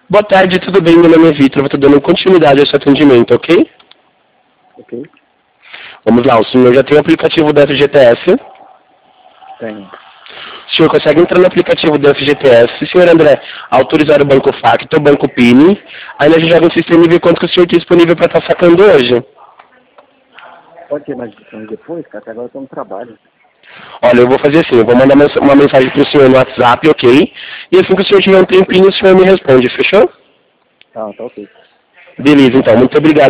Boa tarde, tudo bem? Meu nome é Vitor, eu estou dando continuidade a esse atendimento, ok? Ok, Vamos lá, o senhor já tem o aplicativo do FGTS? tenho. O senhor consegue entrar no aplicativo do FGTS, senhor André, autorizar o Banco Facto, o Banco Pini, aí a gente joga no sistema e vê quanto que o senhor tem disponível para estar sacando hoje. Pode ter mais discussões depois, cara, que agora eu tô no trabalho. Olha, eu vou fazer assim, eu vou mandar uma mensagem para o senhor no WhatsApp, ok? E assim que o senhor tiver um tempinho, o senhor me responde, fechou? Tá ok. Beleza, então, muito obrigado.